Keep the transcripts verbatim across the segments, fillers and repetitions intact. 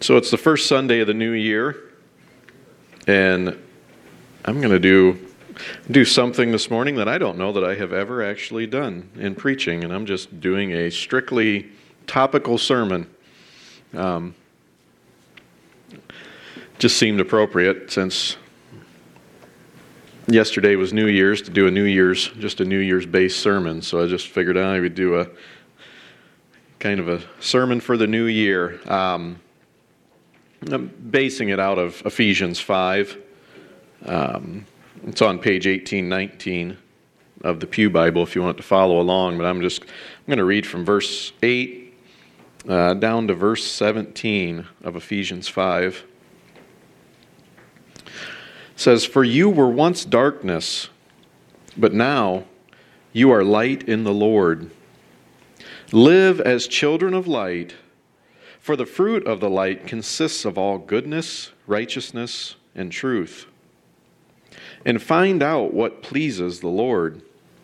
So it's the first Sunday of the new year, and I'm going to do do something this morning that I don't know that I have ever actually done in preaching, and I'm just doing a strictly topical sermon. Um, just seemed appropriate since yesterday was New Year's to do a New Year's, just a New Year's based sermon. So I just figured I would do a kind of a sermon for the new year. Um, I'm basing it out of Ephesians five. Um, it's on page eighteen nineteen of the Pew Bible if you want to follow along, but I'm just I'm going to read from verse eight uh, down to verse seventeen of Ephesians five. It says, "For you were once darkness, but now you are light in the Lord. Live as children of light, for the fruit of the light consists of all goodness, righteousness, and truth. And find out what pleases the Lord.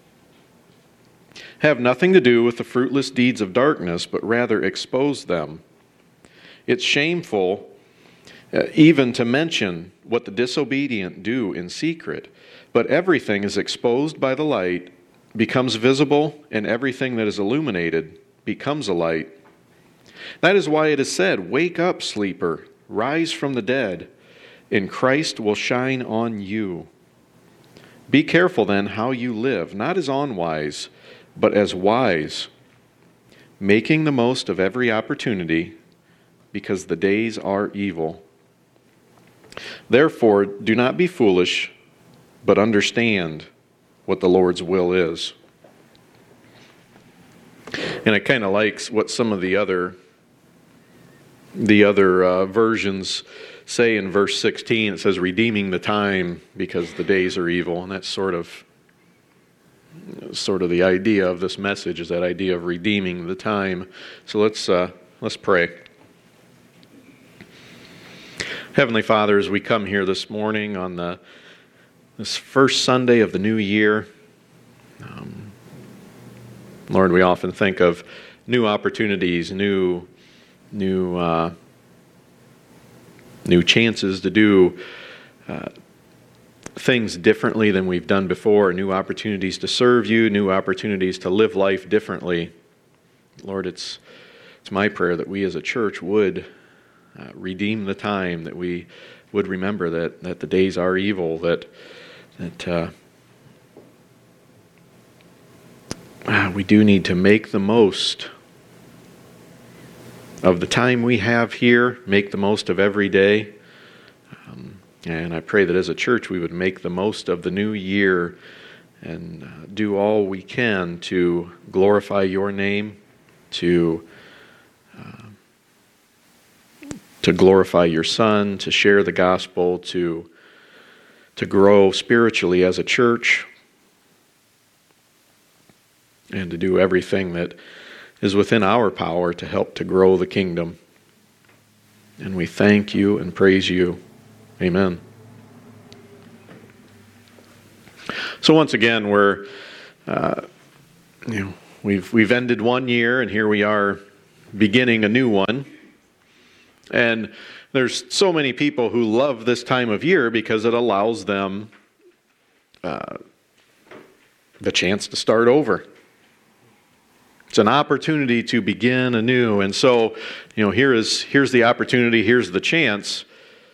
Have nothing to do with the fruitless deeds of darkness, but rather expose them. It's shameful uh, even to mention what the disobedient do in secret, but everything is exposed by the light, becomes visible, and everything that is illuminated becomes a light. That is why it is said, 'Wake up, sleeper, rise from the dead, and Christ will shine on you.' Be careful then how you live, not as unwise, but as wise, making the most of every opportunity, because the days are evil. Therefore, do not be foolish, but understand what the Lord's will is." And I kind of like what some of the other the other uh, versions say in verse sixteen. It says, "Redeeming the time because the days are evil," and that's sort of sort of the idea of this message, is that idea of redeeming the time. So let's uh, let's pray. Heavenly Father, as we come here this morning on the this first Sunday of the new year, um, Lord, we often think of new opportunities, new new uh, new chances to do uh, things differently than we've done before, new opportunities to serve you, new opportunities to live life differently. Lord, it's it's my prayer that we as a church would uh, redeem the time, that we would remember that that the days are evil, that that uh, uh, we do need to make the most of the time we have here, make the most of every day. Um, and I pray that as a church we would make the most of the new year and uh, do all we can to glorify your name, to uh, to glorify your Son, to share the gospel, to to grow spiritually as a church, and to do everything that is within our power to help to grow the kingdom. And we thank you and praise you. Amen. So once again, we're uh, you know we've we've ended one year, and here we are beginning a new one. And there's so many people who love this time of year because it allows them uh, the chance to start over. It's an opportunity to begin anew. And so, you know, here is here's the opportunity, here's the chance.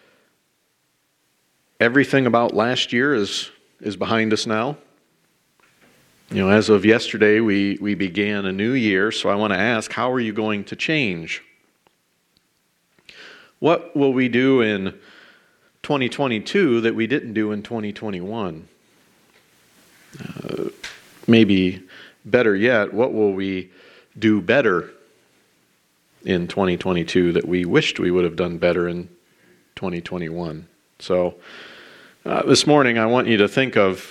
Everything about last year is is behind us now. You know, as of yesterday, we, we began a new year, so I want to ask, how are you going to change? What will we do in twenty twenty-two that we didn't do in twenty twenty-one? Uh, maybe better yet, what will we do better in twenty twenty-two that we wished we would have done better in twenty twenty-one? So uh, this morning I want you to think of,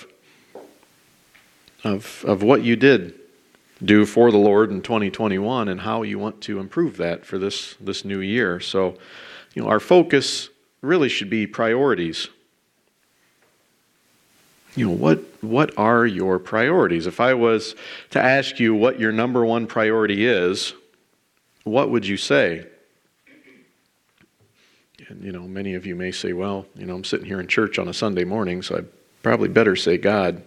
of, of what you did do for the Lord in twenty twenty-one and how you want to improve that for this, this new year. So, you know, our focus really should be priorities. You know, what what are your priorities? If I was to ask you what your number one priority is, what would you say? And, you know, many of you may say, well, you know, I'm sitting here in church on a Sunday morning, so I probably better say God.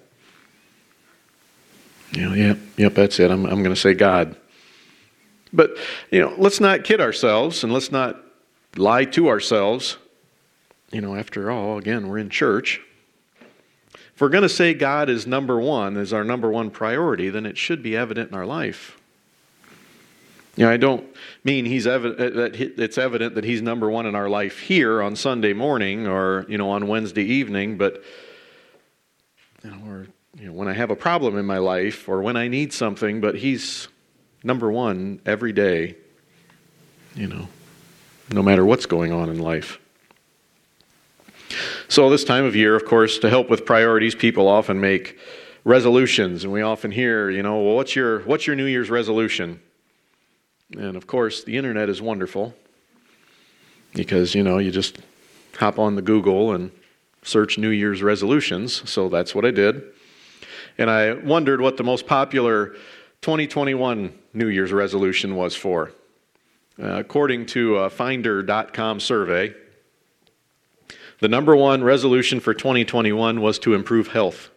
You know, yep, yep, that's it. I'm, I'm going to say God. But, you know, let's not kid ourselves and let's not lie to ourselves. You know, after all, again, we're in church. If we're going to say God is number one, is our number one priority, then it should be evident in our life. You know, I don't mean he's evident that it's evident that he's number one in our life here on Sunday morning or, you know, on Wednesday evening, but, you know, or, you know, when I have a problem in my life or when I need something, but he's number one every day, you know, no matter what's going on in life. So this time of year, of course, to help with priorities, people often make resolutions, and we often hear, you know, well, what's your what's your New Year's resolution? And of course, the internet is wonderful because, you know, you just hop on the Google and search New Year's resolutions. So that's what I did. And I wondered what the most popular twenty twenty-one New Year's resolution was for. Uh, according to a Finder dot com survey, the number one resolution for twenty twenty-one was to improve health.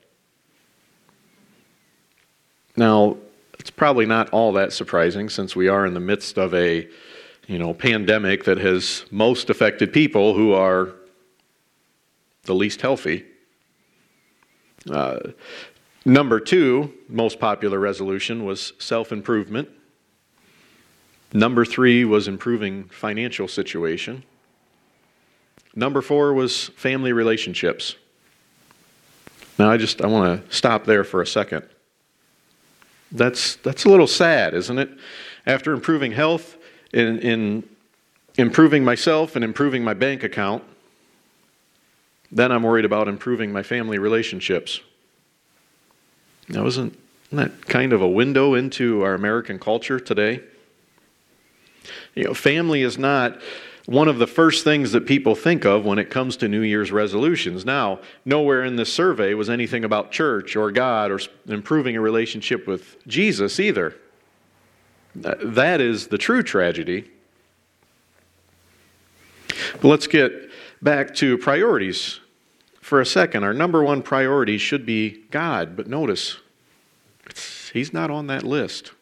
Now, it's probably not all that surprising since we are in the midst of a, you know, pandemic that has most affected people who are the least healthy. Uh, number two most popular resolution was self-improvement. Number three was improving financial situation. Number four was family relationships. Now I just I want to stop there for a second. That's that's a little sad, isn't it? After improving health, in, in improving myself and improving my bank account, then I'm worried about improving my family relationships. Now isn't, isn't that kind of a window into our American culture today? You know, family is not one of the first things that people think of when it comes to New Year's resolutions. Now, nowhere in this survey was anything about church or God or improving a relationship with Jesus either. That is the true tragedy. But let's get back to priorities for a second. Our number one priority should be God, but notice, He's not on that list.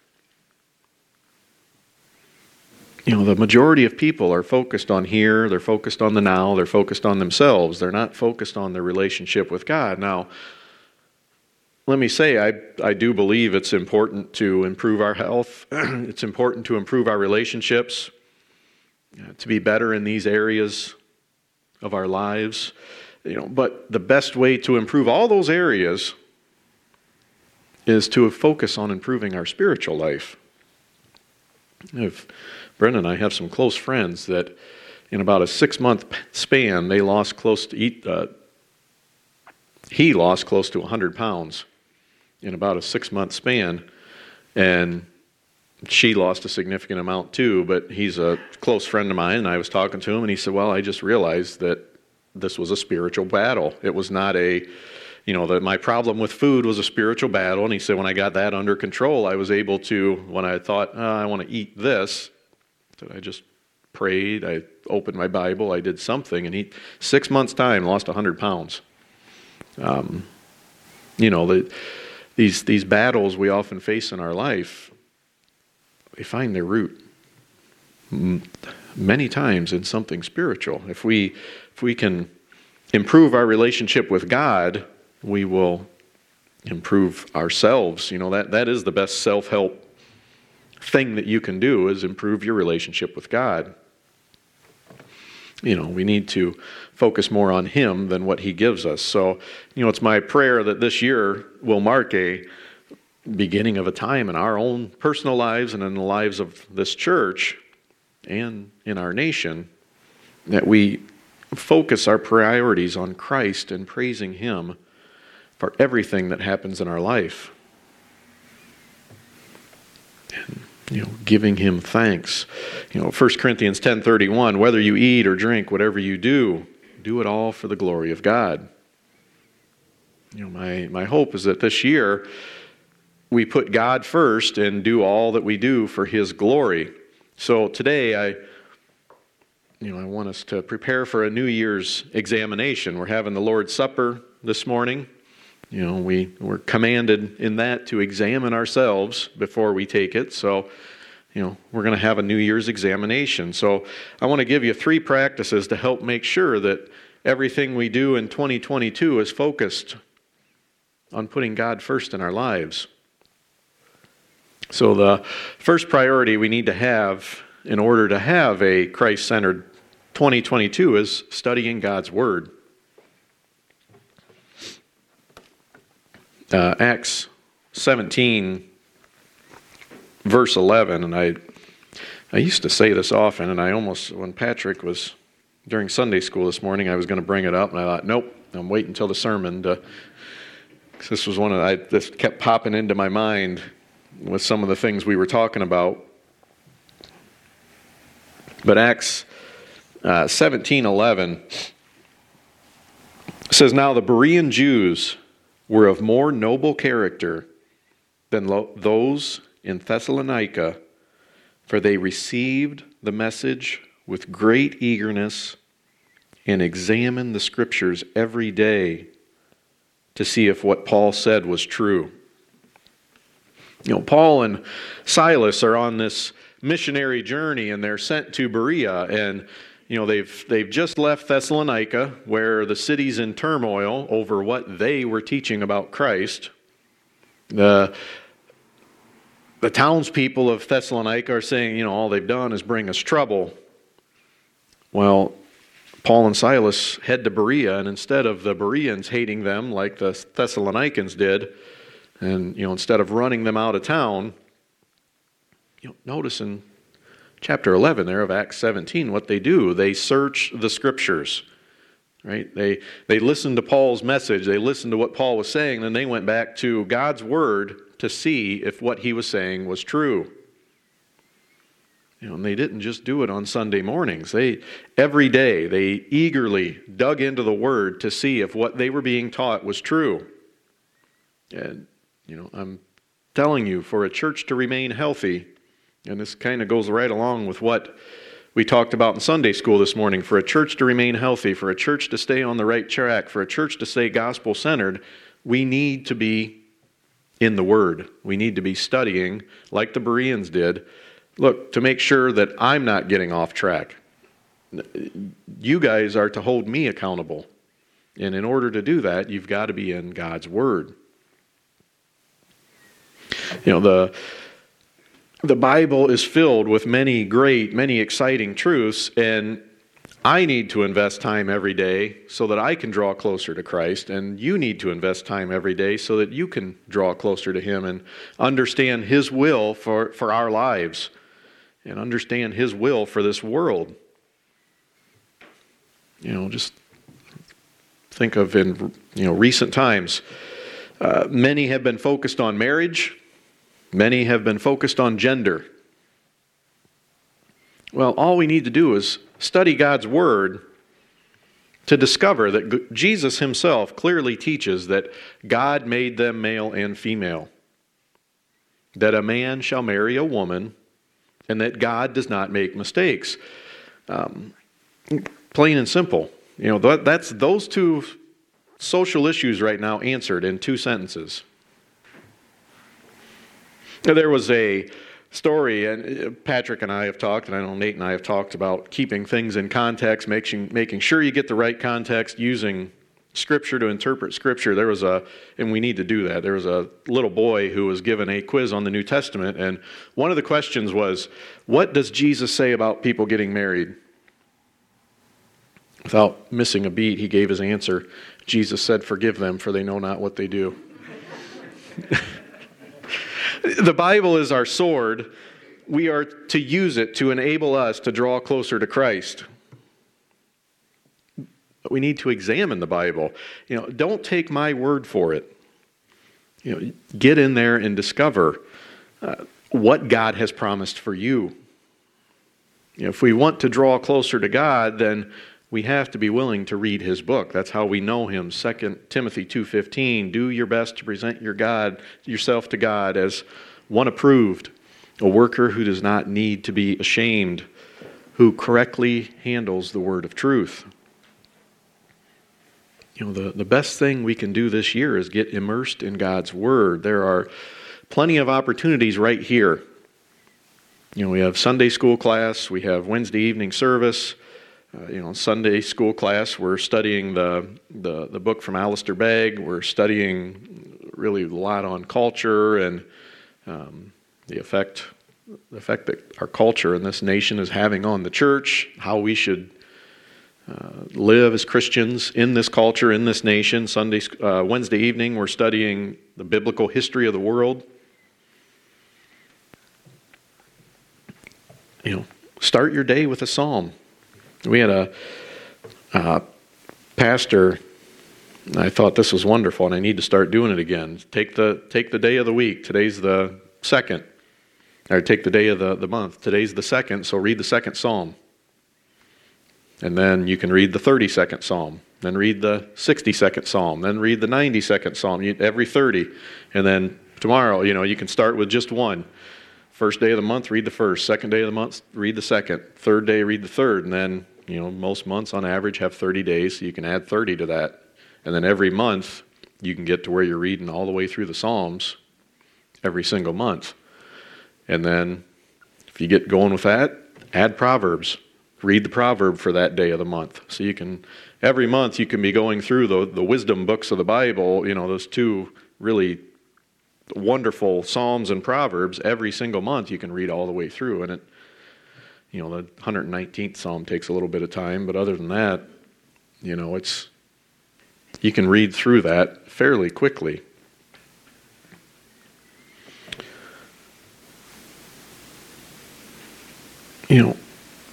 You know, the majority of people are focused on here, they're focused on the now, they're focused on themselves. They're not focused on their relationship with God. Now, let me say, I, I do believe it's important to improve our health. It's important to improve our relationships, uh, to be better in these areas of our lives. You know, but the best way to improve all those areas is to focus on improving our spiritual life. If Brenda and I have some close friends that in about a six-month span, they lost close to, eat, uh, he lost close to one hundred pounds in about a six-month span, and she lost a significant amount too, but he's a close friend of mine, and I was talking to him, and he said, well, I just realized that this was a spiritual battle. It was not a, you know, that my problem with food was a spiritual battle, and he said when I got that under control, I was able to, when I thought, oh, I want to eat this, I just prayed, I opened my Bible, I did something, and he, six months' time, lost one hundred pounds. Um, you know, the, these these battles we often face in our life, they find their root m- many times in something spiritual. If we if we can improve our relationship with God, we will improve ourselves. You know, that that is the best self-help thing that you can do, is improve your relationship with God. You know, we need to focus more on Him than what He gives us. So, you know, it's my prayer that this year will mark a beginning of a time in our own personal lives and in the lives of this church and in our nation that we focus our priorities on Christ and praising Him for everything that happens in our life. And, you know, giving Him thanks. You know, First Corinthians ten thirty-one, whether you eat or drink, whatever you do, do it all for the glory of God. You know, my, my hope is that this year we put God first and do all that we do for His glory. So today I you know, I want us to prepare for a New Year's examination. We're having the Lord's Supper this morning. You know, we, we're commanded in that to examine ourselves before we take it. So, you know, we're going to have a New Year's examination. So I want to give you three practices to help make sure that everything we do in twenty twenty-two is focused on putting God first in our lives. So the first priority we need to have in order to have a Christ-centered twenty twenty-two is studying God's Word. Uh, Acts seventeen, verse eleven, and I I used to say this often, and I almost, when Patrick was during Sunday school this morning, I was going to bring it up, and I thought, nope, I'm waiting until the sermon to, cause this was one of, I, this kept popping into my mind with some of the things we were talking about. But Acts uh, seventeen eleven says, "Now the Berean Jews were of more noble character than lo- those in Thessalonica, for they received the message with great eagerness and examined the Scriptures every day to see if what Paul said was true." You know, Paul and Silas are on this missionary journey, and they're sent to Berea, and you know they've they've just left Thessalonica, where the city's in turmoil over what they were teaching about Christ. The the townspeople of Thessalonica are saying, you know, all they've done is bring us trouble. Well, Paul and Silas head to Berea, and instead of the Bereans hating them like the Thessalonians did, and you know, instead of running them out of town, you know, notice in chapter eleven there of Acts seventeen what they do. They search the Scriptures, right? They they listened to Paul's message. They listened to what Paul was saying. Then they went back to God's Word to see if what he was saying was true. You know, and they didn't just do it on Sunday mornings. They every day they eagerly dug into the Word to see if what they were being taught was true. And you know, I'm telling you, for a church to remain healthy, and this kind of goes right along with what we talked about in Sunday school this morning, for a church to remain healthy, for a church to stay on the right track, for a church to stay gospel-centered, we need to be in the Word. We need to be studying, like the Bereans did, look, to make sure that I'm not getting off track. You guys are to hold me accountable. And in order to do that, you've got to be in God's Word. You know, the the Bible is filled with many great, many exciting truths, and I need to invest time every day so that I can draw closer to Christ, and you need to invest time every day so that you can draw closer to Him and understand His will for, for our lives and understand His will for this world. You know, just think of in you know recent times, uh, many have been focused on marriage. Many have been focused on gender. Well, all we need to do is study God's Word to discover that Jesus Himself clearly teaches that God made them male and female, that a man shall marry a woman, and that God does not make mistakes. Um, plain and simple. You know, that, that's those two social issues right now answered in two sentences. There was a story, and Patrick and I have talked, and I know Nate and I have talked about keeping things in context, making making sure you get the right context, using Scripture to interpret Scripture. There was a, and we need to do that, there was a little boy who was given a quiz on the New Testament, and one of the questions was, what does Jesus say about people getting married? Without missing a beat, he gave his answer. Jesus said, "Forgive them, for they know not what they do." The Bible is our sword. We are to use it to enable us to draw closer to Christ. But we need to examine the Bible. You know, don't take my word for it. You know, get in there and discover uh, what God has promised for you. You know, if we want to draw closer to God, then we have to be willing to read His book. That's how we know Him. Second Timothy two fifteen, do your best to present your God, yourself to God as one approved, a worker who does not need to be ashamed, who correctly handles the word of truth. You know, the, the best thing we can do this year is get immersed in God's Word. There are plenty of opportunities right here. You know, we have Sunday school class, we have Wednesday evening service. Uh, you know, Sunday school class, we're studying the, the, the book from Alistair Begg. We're studying really a lot on culture and um, the effect, the effect that our culture in this nation is having on the church, how we should Uh, live as Christians in this culture, in this nation. Sunday, uh, Wednesday evening, we're studying the biblical history of the world. You know, start your day with a psalm. We had a uh, pastor. I thought this was wonderful, and I need to start doing it again. Take the take the day of the week. Today's the second, or take the day of the, the month. Today's the second, so read the second psalm. And then you can read the thirty-second psalm, then read the sixty-second psalm, then read the ninety-second psalm, you, every thirty. And then tomorrow, you know, you can start with just one. First day of the month, read the first. Second day of the month, read the second. Third day, read the third. And then, you know, most months on average have thirty days, so you can add thirty to that. And then every month, you can get to where you're reading all the way through the Psalms every single month. And then, if you get going with that, add Proverbs. Read the proverb for that day of the month. So you can, every month you can be going through the, the wisdom books of the Bible, you know, those two really wonderful Psalms and Proverbs. Every single month you can read all the way through. And it, you know, the one hundred nineteenth Psalm takes a little bit of time, but other than that, you know, it's, you can read through that fairly quickly. You know,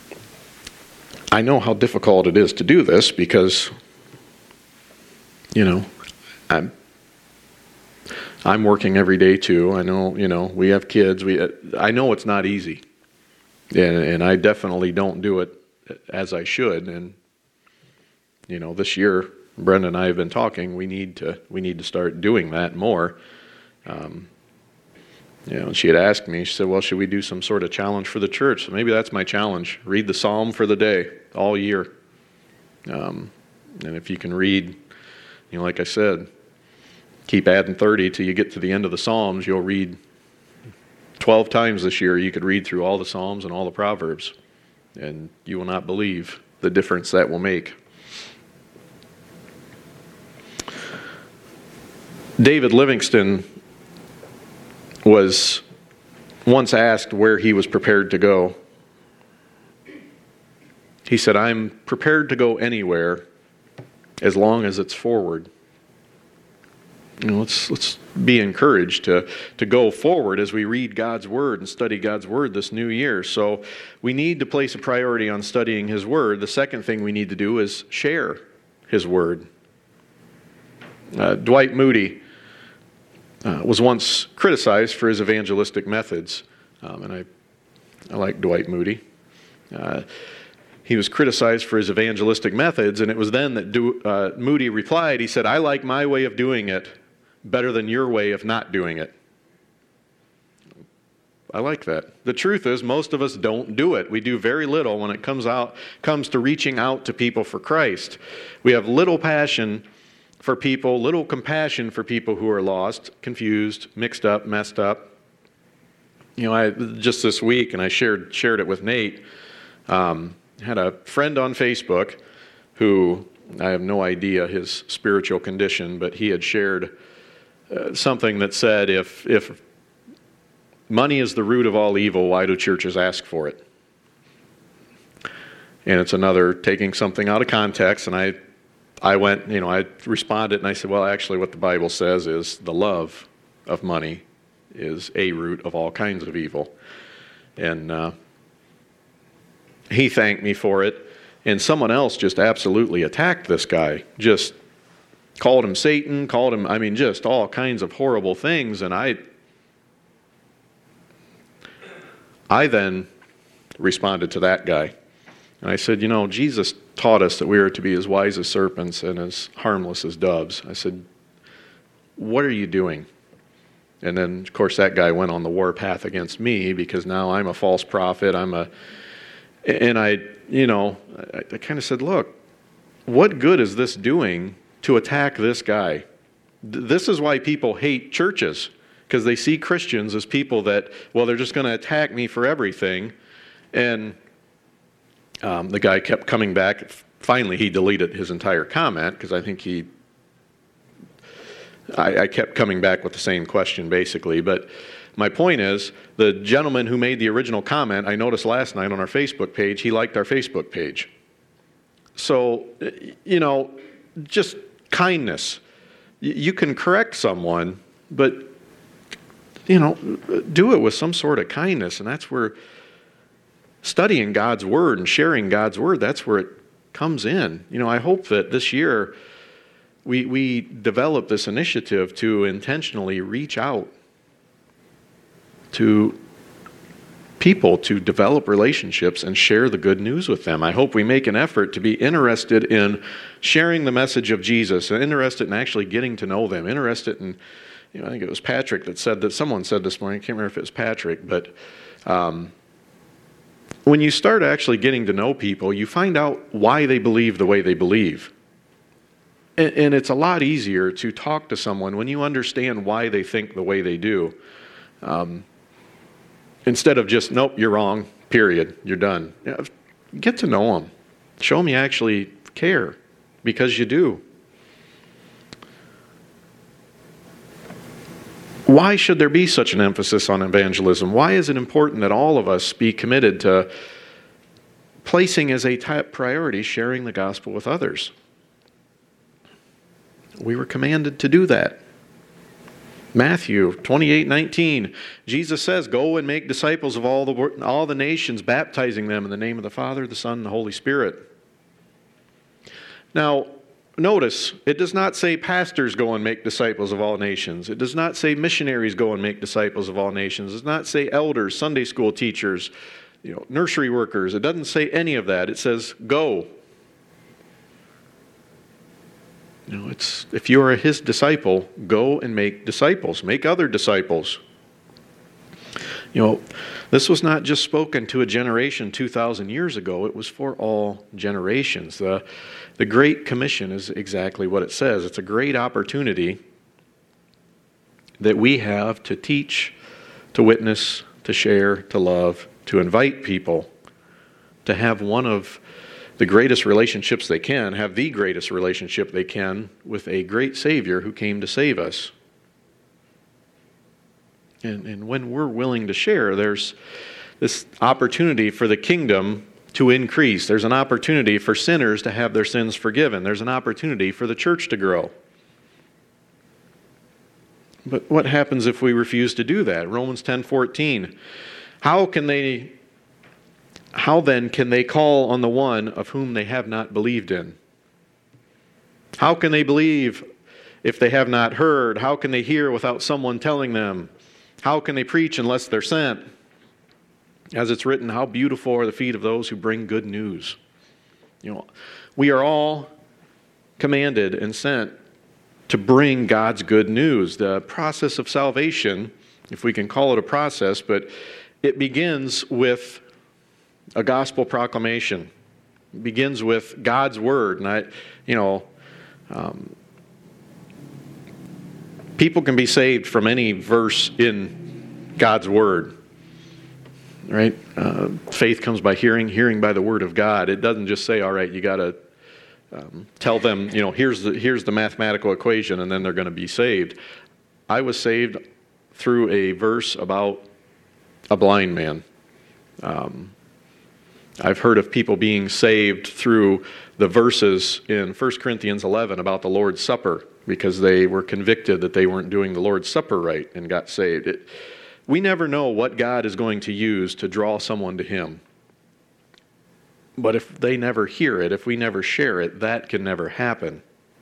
I know how difficult it is to do this because, you know, I'm I'm working every day too. I know, you know, we have kids. We I know it's not easy, and and I definitely don't do it as I should. And you know, this year, Brenda and I have been talking. We need to we need to start doing that more. Um, You know, she had asked me, she said, well, should we do some sort of challenge for the church? So maybe that's my challenge. Read the psalm for the day, all year. Um, and if you can read, you know, like I said, keep adding thirty till you get to the end of the Psalms. You'll read twelve times this year. You could read through all the Psalms and all the Proverbs. And you will not believe the difference that will make. David Livingston was once asked where he was prepared to go. He said, I'm prepared to go anywhere as long as it's forward. You know, let's let's be encouraged to, to go forward as we read God's Word and study God's Word this new year. So we need to place a priority on studying His Word. The second thing we need to do is share His Word. Uh, Dwight Moody Uh, was once criticized for his evangelistic methods, um, and I, I like Dwight Moody. Uh, he was criticized for his evangelistic methods, and it was then that Do, uh, Moody replied. He said, "I like my way of doing it better than your way of not doing it." I like that. The truth is, most of us don't do it. We do very little when it comes out comes to reaching out to people for Christ. We have little passion for people, little compassion for people who are lost, confused, mixed up, messed up. You know, I just this week, and I shared shared it with Nate, um, had a friend on Facebook who, I have no idea his spiritual condition, but he had shared uh, something that said, if if money is the root of all evil, why do churches ask for it? And it's another taking something out of context, and I I went, you know, I responded and I said, well, actually what the Bible says is the love of money is a root of all kinds of evil. And uh, he thanked me for it. And someone else just absolutely attacked this guy, just called him Satan, called him, I mean, just all kinds of horrible things. And I, I then responded to that guy. And I said, you know, Jesus taught us that we are to be as wise as serpents and as harmless as doves. I said, what are you doing? And then, of course, that guy went on the warpath against me because now I'm a false prophet. I'm a, And I, you know, I, I kind of said, look, what good is this doing to attack this guy? This is why people hate churches, because they see Christians as people that, well, they're just going to attack me for everything. And um, the guy kept coming back. Finally, he deleted his entire comment, because I think he, I, I kept coming back with the same question, basically. But my point is, the gentleman who made the original comment, I noticed last night on our Facebook page, he liked our Facebook page. So, you know, just kindness. You can correct someone, but, you know, do it with some sort of kindness. And that's where studying God's Word and sharing God's Word, that's where it comes in. You know, I hope that this year we, we develop this initiative to intentionally reach out to people, to develop relationships and share the good news with them. I hope we make an effort to be interested in sharing the message of Jesus, and interested in actually getting to know them, interested in, you know, I think it was Patrick that said that, someone said this morning, I can't remember if it was Patrick, but um, when you start actually getting to know people, you find out why they believe the way they believe. And, and it's a lot easier to talk to someone when you understand why they think the way they do. Um, Instead of just, nope, you're wrong, period, you're done. Get to know them. Show them you actually care, because you do. Why should there be such an emphasis on evangelism? Why is it important that all of us be committed to placing as a top priority sharing the gospel with others? We were commanded to do that. Matthew twenty-eight nineteen, Jesus says, go and make disciples of all the all the nations, baptizing them in the name of the Father, the Son, and the Holy Spirit. Now, notice, it does not say pastors go and make disciples of all nations. It does not say missionaries go and make disciples of all nations. It does not say elders, Sunday school teachers, you know, nursery workers. It doesn't say any of that. It says go. You know, it's, if you are His disciple, go and make disciples. Make other disciples. You know, this was not just spoken to a generation two thousand years ago. It was for all generations. The, the Great Commission is exactly what it says. It's a great opportunity that we have to teach, to witness, to share, to love, to invite people, to have one of the greatest relationships they can, have the greatest relationship they can with a great Savior who came to save us. And, and when we're willing to share, there's this opportunity for the kingdom to increase. There's an opportunity for sinners to have their sins forgiven. There's an opportunity for the church to grow. But what happens if we refuse to do that? Romans ten fourteen. How can they... How then can they call on the one of whom they have not believed in? How can they believe if they have not heard? How can they hear without someone telling them? How can they preach unless they're sent? As it's written, how beautiful are the feet of those who bring good news. You know, we are all commanded and sent to bring God's good news. The process of salvation, if we can call it a process, but it begins with a gospel proclamation. It begins with God's word. And I, you know, um, people can be saved from any verse in God's word, right? Uh, faith comes by hearing, hearing by the word of God. It doesn't just say, all right, you got to um, tell them, you know, here's the here's the mathematical equation, and then they're going to be saved. I was saved through a verse about a blind man. Um, I've heard of people being saved through the verses in First Corinthians eleven about the Lord's Supper, because they were convicted that they weren't doing the Lord's Supper right and got saved. It, we never know what God is going to use to draw someone to Him. But if they never hear it, if we never share it, that can never happen.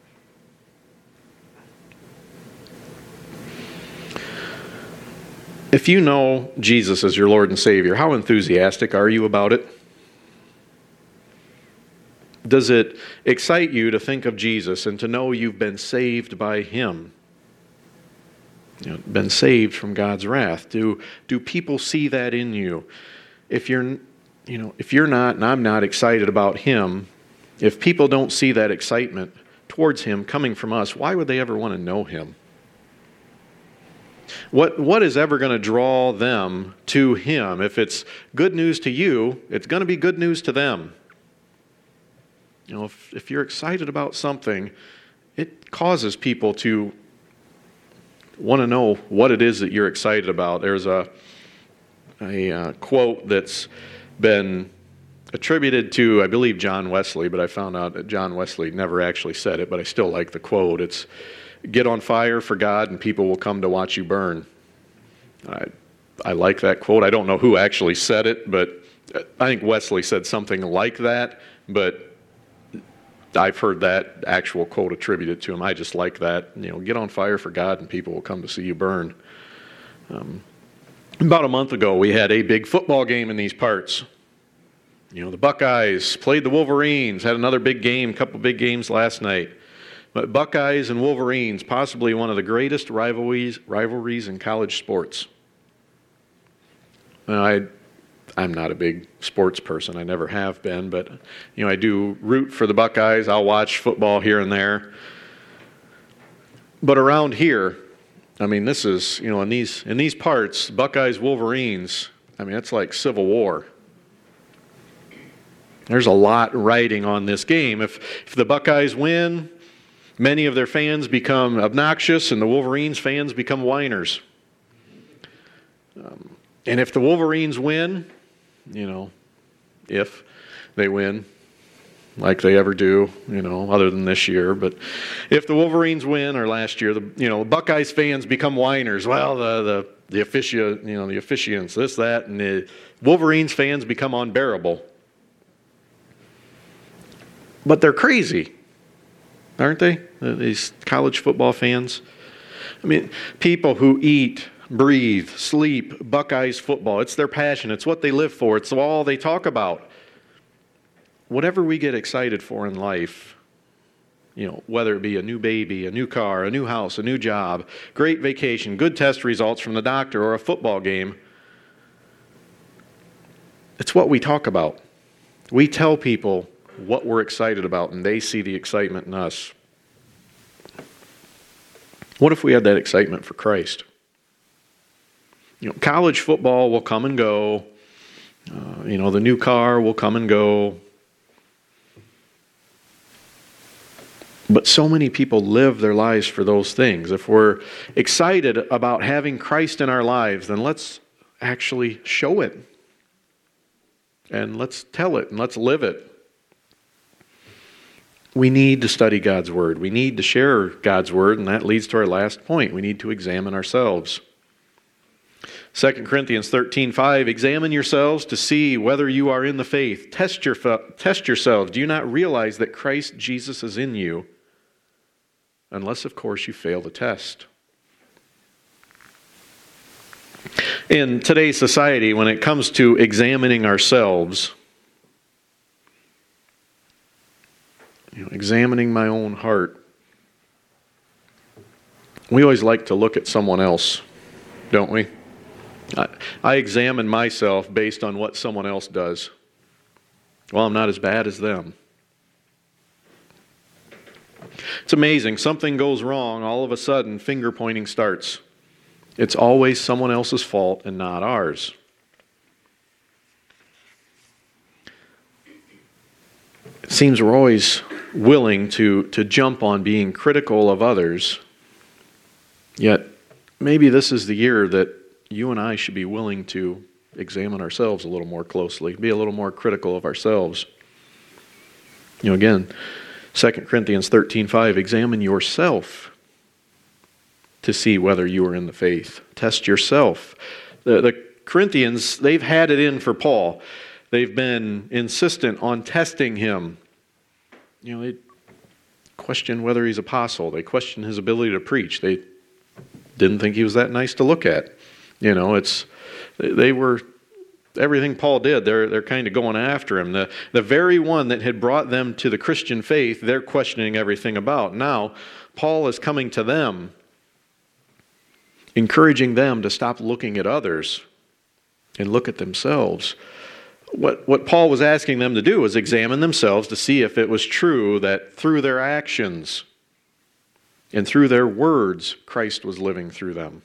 If you know Jesus as your Lord and Savior, how enthusiastic are you about it? Does it excite you to think of Jesus and to know you've been saved by Him? You know, been saved from God's wrath. Do, do people see that in you? If you're you know, if you're not and I'm not excited about him, if people don't see that excitement towards him coming from us, why would they ever want to know him? What what is ever going to draw them to him? If it's good news to you, it's going to be good news to them. You know, if, if you're excited about something, it causes people to want to know what it is that you're excited about. There's a a uh, quote that's been attributed to, I believe, John Wesley, but I found out that John Wesley never actually said it, but I still like the quote. It's, "Get on fire for God and people will come to watch you burn." I, I like that quote. I don't know who actually said it, but I think Wesley said something like that, but I've heard that actual quote attributed to him. I just like that. You know, get on fire for God and people will come to see you burn. Um, about a month ago, we had a big football game in these parts. You know, the Buckeyes played the Wolverines, had another big game, a couple big games last night. But Buckeyes and Wolverines, possibly one of the greatest rivalries rivalries in college sports. Now, I, I'm not a big sports person. I never have been, but you know, I do root for the Buckeyes. I'll watch football here and there. But around here, I mean, this is, you know, in these in these parts, Buckeyes, Wolverines, I mean, it's like Civil War. There's a lot riding on this game. If if the Buckeyes win, many of their fans become obnoxious, and the Wolverines fans become whiners. Um, and if the Wolverines win, you know, if they win, like they ever do, you know, other than this year, but if the Wolverines win, or last year, the you know, Buckeyes fans become whiners. Well, the the the officia, you know, the officiants, this, that, and the Wolverines fans become unbearable. But they're crazy, aren't they? These college football fans. I mean, people who eat, breathe, sleep Buckeyes football. It's their passion. It's what they live for. It's all they talk about. Whatever we get excited for in life, you know, whether it be a new baby, a new car, a new house, a new job, great vacation, good test results from the doctor, or a football game, it's what we talk about. We tell people what we're excited about, and they see the excitement in us. What if we had that excitement for Christ? You know, college football will come and go. Uh, you know, the new car will come and go. But so many people live their lives for those things. If we're excited about having Christ in our lives, then let's actually show it. And let's tell it, and let's live it. We need to study God's Word. We need to share God's Word, and that leads to our last point. We need to examine ourselves. Second Corinthians thirteen five, examine yourselves to see whether you are in the faith. Test, your, test yourselves. Do you not realize that Christ Jesus is in you? Unless, of course, you fail the test. In today's society, when it comes to examining ourselves, you know, examining my own heart, we always like to look at someone else, don't we? I, I examine myself based on what someone else does. Well, I'm not as bad as them. It's amazing. Something goes wrong, all of a sudden, finger pointing starts. It's always someone else's fault and not ours. It seems we're always willing to, to jump on being critical of others, yet maybe this is the year that you and I should be willing to examine ourselves a little more closely, be a little more critical of ourselves. You know, again, Second Corinthians thirteen five, examine yourself to see whether you are in the faith. Test yourself. The, the Corinthians, they've had it in for Paul. They've been insistent on testing him. You know, they question whether he's apostle. They question his ability to preach. They didn't think he was that nice to look at. You know, it's they were everything Paul did. They're they're kind of going after him. The the very one that had brought them to the Christian faith, they're questioning everything about. Now, Paul is coming to them, encouraging them to stop looking at others and look at themselves. What, what Paul was asking them to do was examine themselves to see if it was true that through their actions and through their words, Christ was living through them.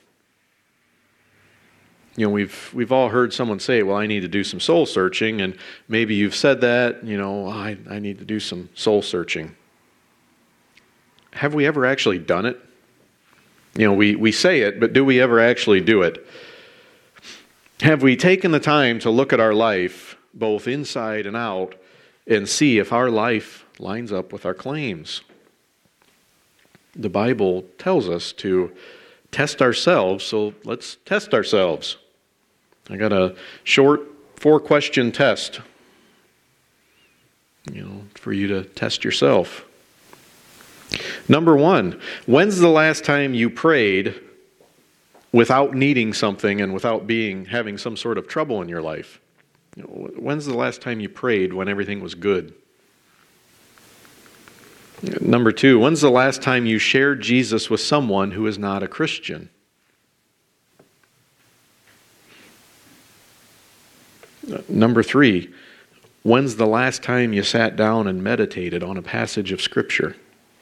You know, we've we've all heard someone say, well, I need to do some soul searching, and maybe you've said that, you know, I, I need to do some soul searching. Have we ever actually done it? You know, we, we say it, but do we ever actually do it? Have we taken the time to look at our life, both inside and out, and see if our life lines up with our claims? The Bible tells us to test ourselves, so let's test ourselves. I got a short four-question test, you know, for you to test yourself. Number one, when's the last time you prayed without needing something and without being having some sort of trouble in your life? You know, when's the last time you prayed when everything was good? Number two, when's the last time you shared Jesus with someone who is not a Christian? Number three, when's the last time you sat down and meditated on a passage of Scripture?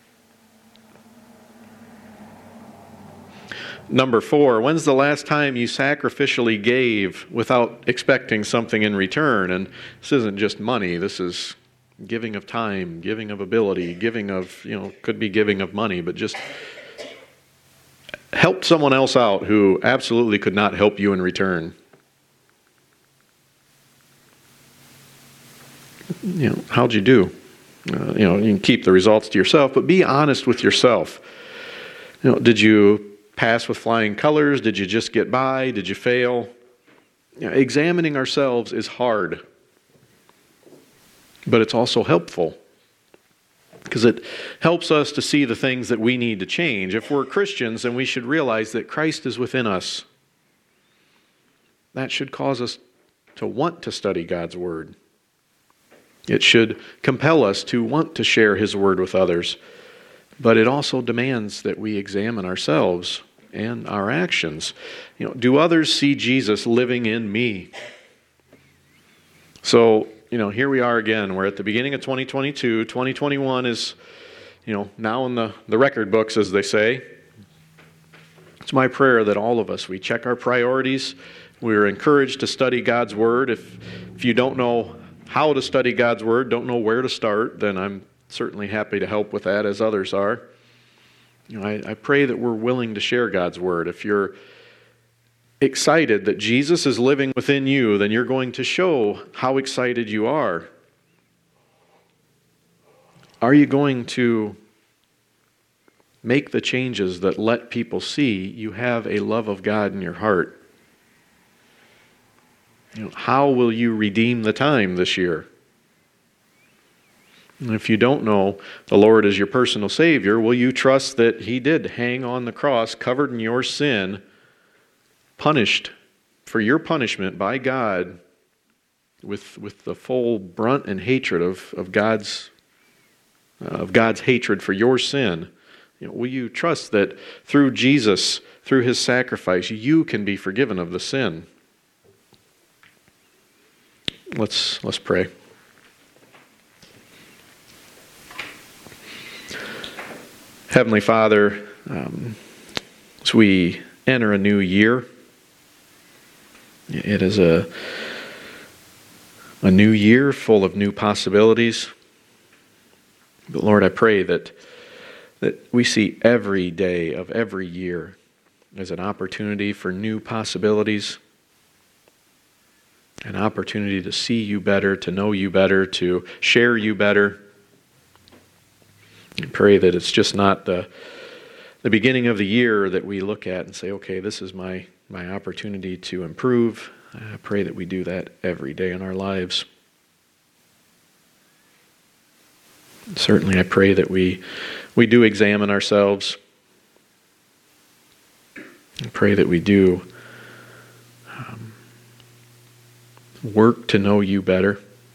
Number four, when's the last time you sacrificially gave without expecting something in return? And this isn't just money, this is giving of time, giving of ability, giving of, you know, could be giving of money, but just helped someone else out who absolutely could not help you in return. You know, how'd you do? Uh, you know, you can keep the results to yourself, but be honest with yourself. You know, did you pass with flying colors? Did you just get by? Did you fail? You know, examining ourselves is hard, but it's also helpful because it helps us to see the things that we need to change. If we're Christians, then we should realize that Christ is within us. That should cause us to want to study God's Word. It should compel us to want to share His Word with others. But it also demands that we examine ourselves and our actions. You know, do others see Jesus living in me? So, you know, here we are again. We're at the beginning of twenty twenty-two. twenty twenty-one is, you know, now in the, the record books, as they say. It's my prayer that all of us, we check our priorities. We're encouraged to study God's Word. If, if you don't know how to study God's Word, don't know where to start, then I'm certainly happy to help with that, as others are. You know, I, I pray that we're willing to share God's Word. If you're excited that Jesus is living within you, then you're going to show how excited you are. Are you going to make the changes that let people see you have a love of God in your heart? You know, how will you redeem the time this year? And if you don't know the Lord as your personal Savior, will you trust that He did hang on the cross, covered in your sin, punished for your punishment by God with, with the full brunt and hatred of, of God's uh, of God's hatred for your sin? You know, will you trust that through Jesus, through His sacrifice, you can be forgiven of the sin? Let's let's pray. Heavenly Father, um, as we enter a new year, it is a a new year full of new possibilities. But Lord, I pray that that we see every day of every year as an opportunity for new possibilities. An opportunity to see you better, to know you better, to share you better. I pray that it's just not the, the beginning of the year that we look at and say, okay, this is my, my opportunity to improve. I pray that we do that every day in our lives. Certainly I pray that we, we do examine ourselves. I pray that we do work to know you better.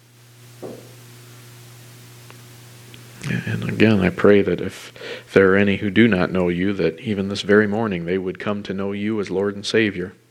And again, I pray that if, if there are any who do not know you, that even this very morning they would come to know you as Lord and Savior.